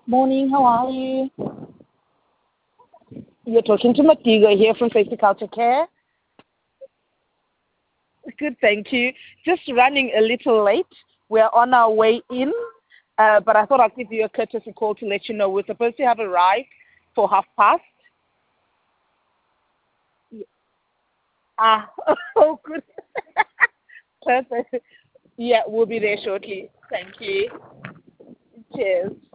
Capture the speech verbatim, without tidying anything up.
Morning, how are you? You're talking to Matigo here from Safety Culture Care. Good, thank you. Just running a little late. We're on our way in, uh, but I thought I'd give you a courtesy call to let you know we're supposed to have arrived for half past. Ah, oh, good. Perfect. Yeah, we'll be there shortly. Thank you. Cheers.